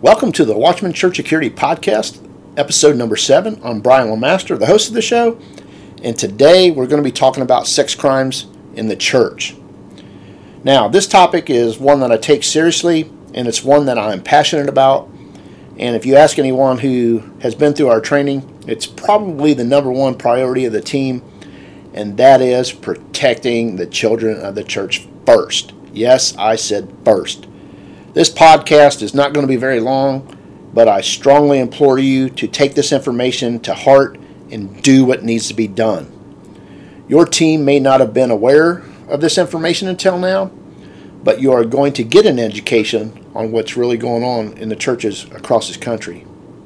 Welcome to the Watchman Church Security Podcast, episode number 7. I'm Brian LeMaster, the host of the show, and today we're going to be talking about sex crimes in the church. Now, this topic is one that I take seriously, and it's one that I'm passionate about, and if you ask anyone who has been through our training, it's probably the number one priority of the team, and that is protecting the children of the church first. Yes, I said first. This podcast is not going to be very long, but I strongly implore you to take this information to heart and do what needs to be done. Your team may not have been aware of this information until now, but you are going to get an education on what's really going on in the churches across this country.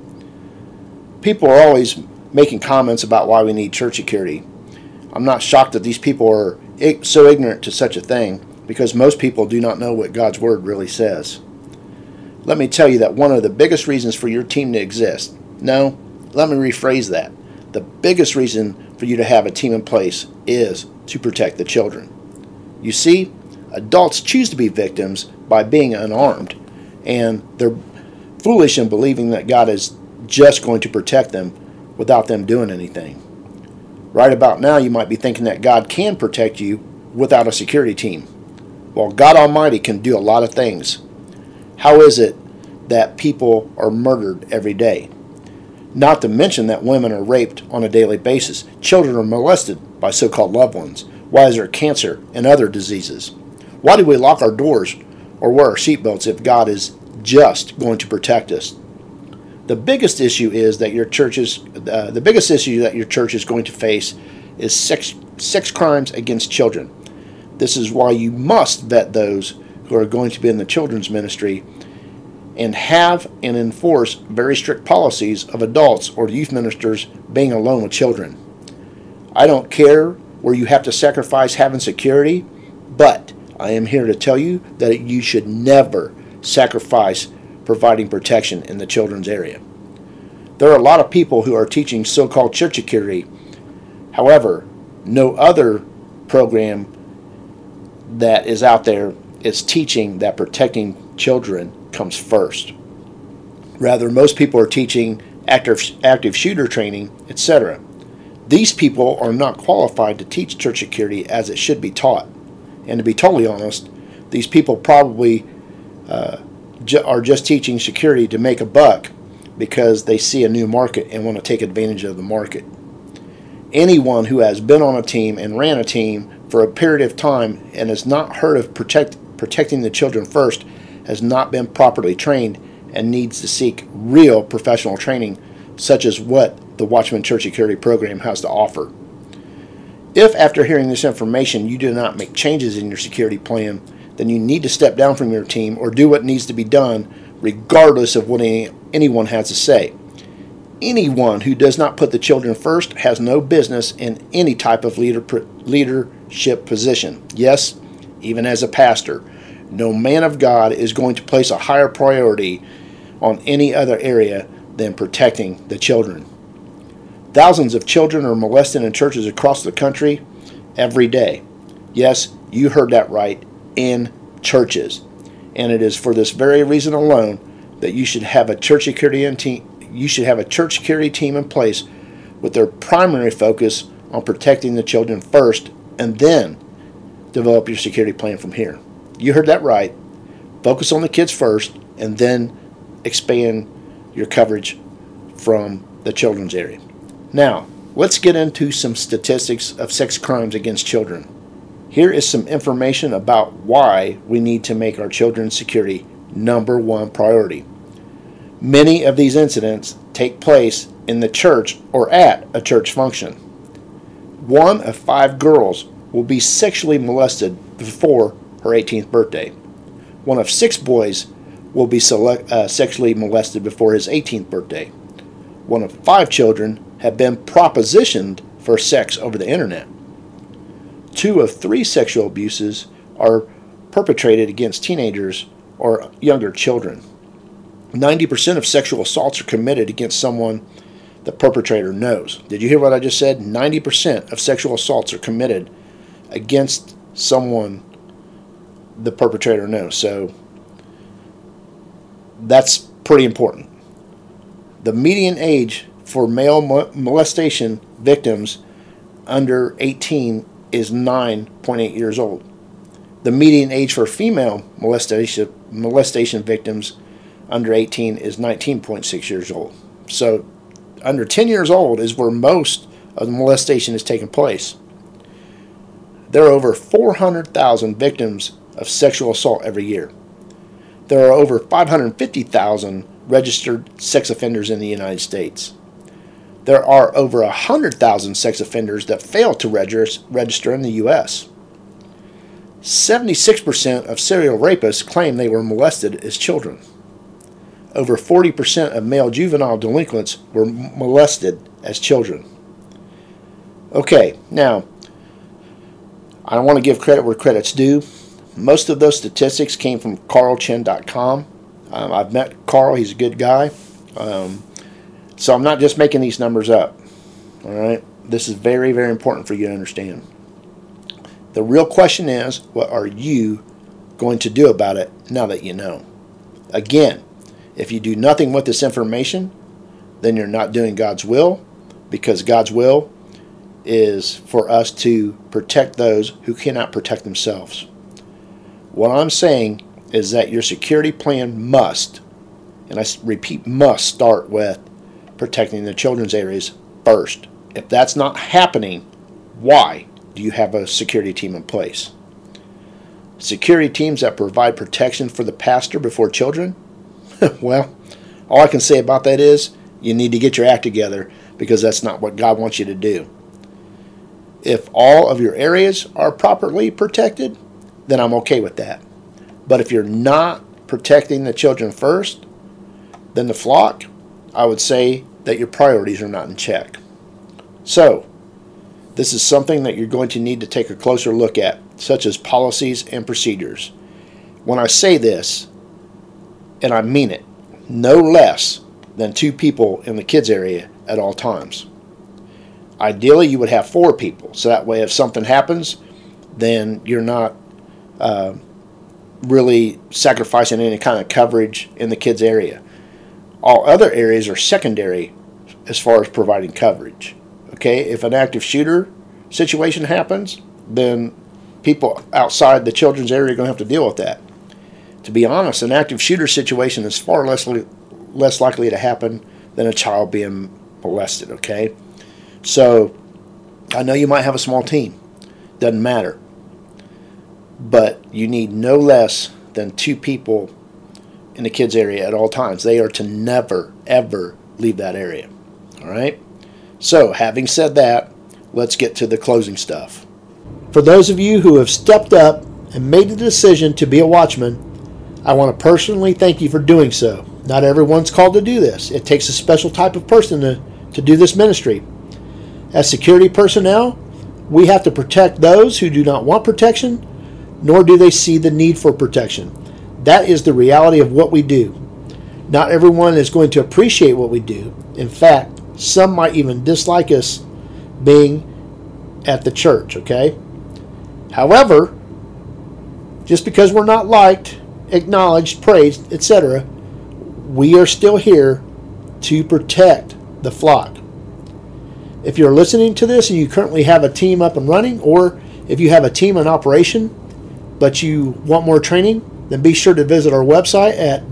People are always making comments about why we need church security. I'm not shocked that these people are so ignorant to such a thing, because most people do not know what God's Word really says. Let me tell you that one of the biggest reasons for your team to exist, no, let me rephrase that. The biggest reason for you to have a team in place is to protect the children. You see, adults choose to be victims by being unarmed, and they're foolish in believing that God is just going to protect them without them doing anything. Right about now, you might be thinking that God can protect you without a security team. Well, God Almighty can do a lot of things. How is it that people are murdered every day? Not to mention that women are raped on a daily basis. Children are molested by so-called loved ones. Why is there cancer and other diseases? Why do we lock our doors or wear our seatbelts if God is just going to protect us? The biggest issue that your church is going to face is sex crimes against children. This is why you must vet those who are going to be in the children's ministry and have and enforce very strict policies of adults or youth ministers being alone with children. I don't care where you have to sacrifice having security, but I am here to tell you that you should never sacrifice providing protection in the children's area. There are a lot of people who are teaching so-called church security. However, no other program that is out there is teaching that protecting children comes first. Rather, most people are teaching active shooter training, etc. These people are not qualified to teach church security as it should be taught. And to be totally honest, these people probably are just teaching security to make a buck because they see a new market and want to take advantage of the market. Anyone who has been on a team and ran a team for a period of time and has not heard of protecting the children first has not been properly trained and needs to seek real professional training, such as what the Watchman Church Security Program has to offer. If after hearing this information you do not make changes in your security plan, then you need to step down from your team or do what needs to be done regardless of what anyone has to say. Anyone who does not put the children first has no business in any type of leadership position. Yes, even as a pastor, no man of God is going to place a higher priority on any other area than protecting the children. Thousands of children are molested in churches across the country every day. Yes, you heard that right, in churches. And it is for this very reason alone that you should have a church security team. You should have a church security team in place with their primary focus on protecting the children first, and then develop your security plan from here. You heard that right. Focus on the kids first, and then expand your coverage from the children's area. Now, let's get into some statistics of sex crimes against children. Here is some information about why we need to make our children's security number one priority. Many of these incidents take place in the church or at a church function. 1 of 5 girls will be sexually molested before her 18th birthday. 1 of 6 boys will be sexually molested before his 18th birthday. 1 of 5 children have been propositioned for sex over the internet. 2 of 3 sexual abuses are perpetrated against teenagers or younger children. 90% of sexual assaults are committed against someone the perpetrator knows. Did you hear what I just said? 90% of sexual assaults are committed against someone the perpetrator knows. So that's pretty important. The median age for male molestation victims under 18 is 9.8 years old. The median age for female molestation victims under 18 is 19.6 years old. So under 10 years old is where most of the molestation is taking place. There are over 400,000 victims of sexual assault every year. There are over 550,000 registered sex offenders in the United States. There are over 100,000 sex offenders that fail to register in the U.S. 76% of serial rapists claim they were molested as children. Over 40% of male juvenile delinquents were molested as children. Okay, now, I want to give credit where credit's due. Most of those statistics came from carlchen.com. I've met Carl. He's a good guy. So I'm not just making these numbers up. All right? This is very, very important for you to understand. The real question is, what are you going to do about it now that you know? Again, if you do nothing with this information, then you're not doing God's will, because God's will is for us to protect those who cannot protect themselves. What I'm saying is that your security plan must, and I repeat, must start with protecting the children's areas first. If that's not happening, why do you have a security team in place? Security teams that provide protection for the pastor before children? Well, all I can say about that is you need to get your act together, because that's not what God wants you to do. If all of your areas are properly protected, then I'm okay with that. But if you're not protecting the children first, then the flock, I would say that your priorities are not in check. So, this is something that you're going to need to take a closer look at, such as policies and procedures. When I say this, and I mean it, no less than 2 people in the kids area at all times. Ideally, you would have 4 people, so that way if something happens, then you're not really sacrificing any kind of coverage in the kids area. All other areas are secondary as far as providing coverage. Okay, if an active shooter situation happens, then people outside the children's area are going to have to deal with that. To be honest, an active shooter situation is far less likely to happen than a child being molested, okay? So, I know you might have a small team. Doesn't matter. But you need no less than 2 people in the kids area at all times. They are to never, ever leave that area. All right? So, having said that, let's get to the closing stuff. For those of you who have stepped up and made the decision to be a watchman, I want to personally thank you for doing so. Not everyone's called to do this. It takes a special type of person to do this ministry. As security personnel, we have to protect those who do not want protection, nor do they see the need for protection. That is the reality of what we do. Not everyone is going to appreciate what we do. In fact, some might even dislike us being at the church, okay? However, just because we're not liked, acknowledged, praised, etc., we are still here to protect the flock. If you're listening to this and you currently have a team up and running, or if you have a team in operation but you want more training, then be sure to visit our website at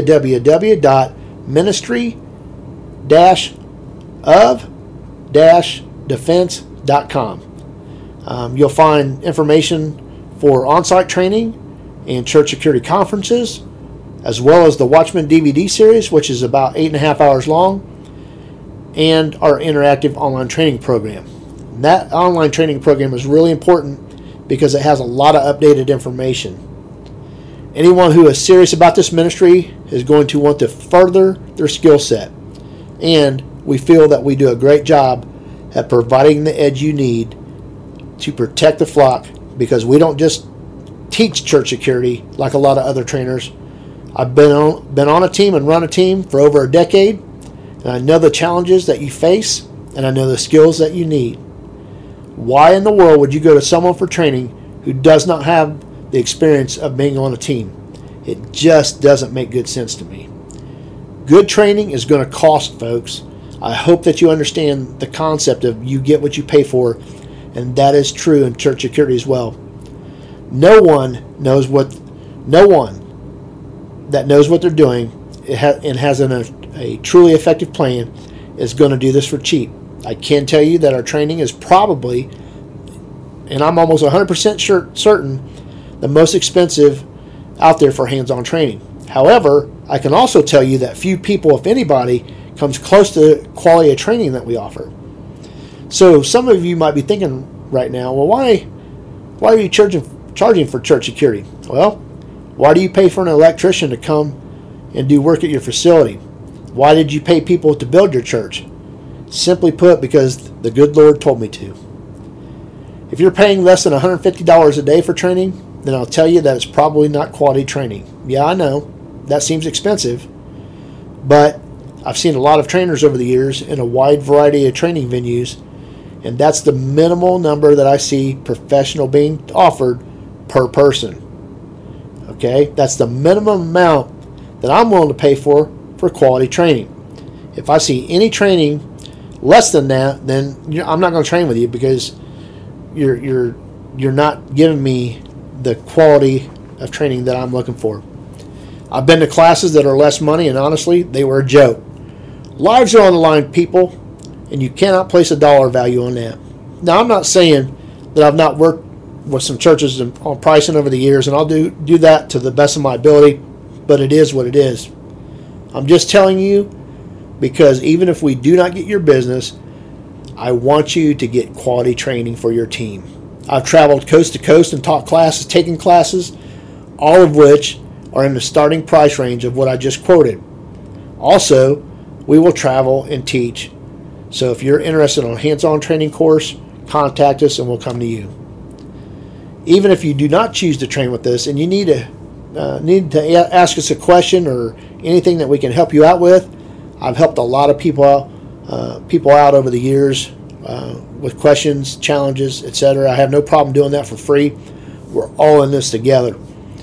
www.ministry-of-defense.com. You'll find information for on-site training and church security conferences, as well as the Watchman DVD series, which is about 8.5 hours long, and our interactive online training program. And that online training program is really important because it has a lot of updated information. Anyone who is serious about this ministry is going to want to further their skill set, and we feel that we do a great job at providing the edge you need to protect the flock, because we don't just teach church security like a lot of other trainers. I've been on a team and run a team for over a decade, and I know the challenges that you face, and I know the skills that you need. Why in the world would you go to someone for training who does not have the experience of being on a team? It just doesn't make good sense to me. Good training is going to cost, folks. I hope that you understand the concept of you get what you pay for, and that is true in church security as well. No one that knows what they're doing and has a truly effective plan is going to do this for cheap. I can tell you that our training is probably, and I'm almost 100% certain, the most expensive out there for hands-on training. However, I can also tell you that few people, if anybody, comes close to the quality of training that we offer. So some of you might be thinking right now, well, why are you charging for church security? Well, why do you pay for an electrician to come and do work at your facility? Why did you pay people to build your church? Simply put, because the good Lord told me to. If you're paying less than $150 a day for training, then I'll tell you that it's probably not quality training. Yeah, I know, that seems expensive, but I've seen a lot of trainers over the years in a wide variety of training venues, and that's the minimal number that I see professional being offered per person. Okay, that's the minimum amount that I'm willing to pay for quality training. If I see any training less than that, then I'm not going to train with you, because you're not giving me the quality of training that I'm looking for. I've been to classes that are less money, and honestly, they were a joke. Lives are on the line, people, and you cannot place a dollar value on that. Now, I'm not saying that I've not worked with some churches on pricing over the years, and I'll do that to the best of my ability, but it is what it is. I'm just telling you, because even if we do not get your business, I want you to get quality training for your team. I've traveled coast to coast and taught classes, taken classes, all of which are in the starting price range of what I just quoted. Also, we will travel and teach. So if you're interested in a hands-on training course, contact us and we'll come to you. Even if you do not choose to train with us and you need to ask us a question or anything that we can help you out with, I've helped a lot of people out over the years with questions, challenges, etc. I have no problem doing that for free. We're all in this together.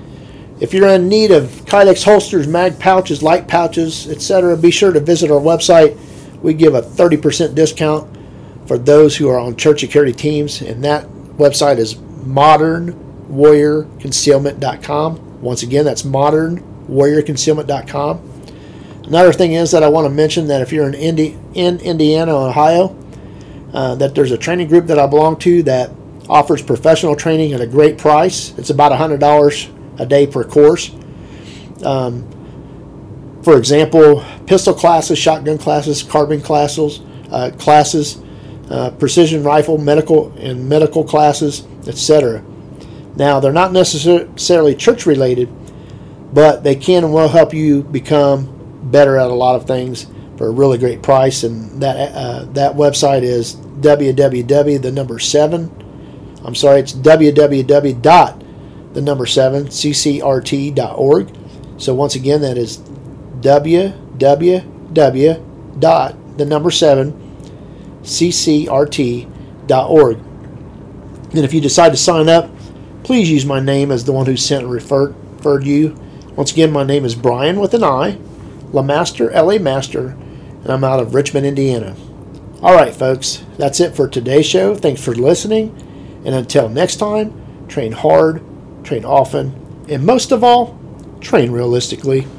If you're in need of Kydex holsters, mag pouches, light pouches, etc., be sure to visit our website. We give a 30% discount for those who are on church security teams, and that website is modernwarriorconcealment.com. Once again, that's modernwarriorconcealment.com. Another thing is that I want to mention that if you're in Indiana, Ohio, that there's a training group that I belong to that offers professional training at a great price. It's about $100 a day per course. For example, pistol classes, shotgun classes, carbine classes, precision rifle, medical classes, etc. Now, they're not necessarily church related, but they can and will help you become better at a lot of things for a really great price. And that website is www.ccrt.org. So once again, that is www.7ccrt.org. And if you decide to sign up, please use my name as the one who sent and referred you. Once again, my name is Brian with an I, LaMaster, L.A. Master, and I'm out of Richmond, Indiana. All right, folks, that's it for today's show. Thanks for listening, and until next time, train hard, train often, and most of all, train realistically.